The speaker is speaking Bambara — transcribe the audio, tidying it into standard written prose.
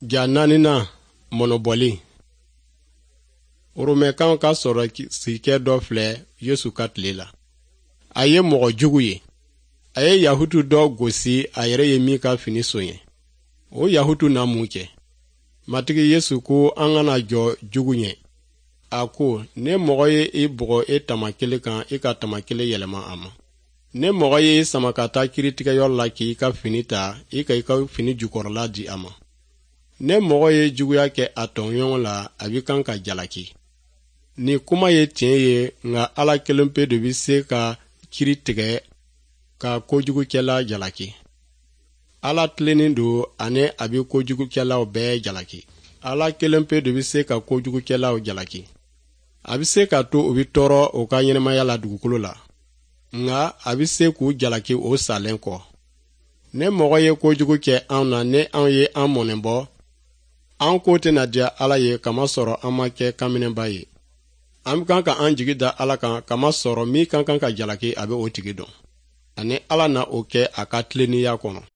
Ja naanina mɔnɔbɔli. Romɛkanw ka sɔrɔ sikɛ dɔ filɛ Yesu ka tile la. A ye mɔgɔ jugu ye. A ye Yahudu dɔ gosi a yɛrɛ ye min ka fini soɲɛ. O Yahudu na mun kɛ? Matigi Yesu ko an kana jɔ jugu ɲɛ. A ko, ne mɔgɔ ye I bugɔ e tama kelen kan, I ka tama kelen yɛlɛma a ma. Ne mɔgɔ ye I sama ka taa kiritigɛyɔrɔ la k'i ka fini ta, I ka fini jukɔrɔla di a ma. Ne mɔgɔ ye juguya kɛ a tɔɲɔgɔn la, a b'i kan ka jalaki. Ni kuma ye tiɲɛ ye, nka Ala kelen pe de bi se ka kiri tigɛ ka kojugukɛla jalaki. Ala tilenin don ani a bi kojugukɛlaw bɛɛ jalaki. Ala kelen pe de bi se ka kojugukɛlaw jalaki. A bi se ka to u bi tɔɔrɔ u ka ɲɛnɛmaya la dugukolo la, nka a bi se k'u jalaki o salen kɔ. Ne mɔgɔ ye kojugu kɛ anw na, ne anw ye an mɔnɛbɔ, an ko tɛna diya Ala ye kamasɔrɔ an ma kɛ kanminɛba ye. An kan ka an jigi da Ala kan kamasɔrɔ min kan ka jalaki a bɛ o tigi dɔn. Ani Ala na o kɛ a ka tileniya kɔnɔ.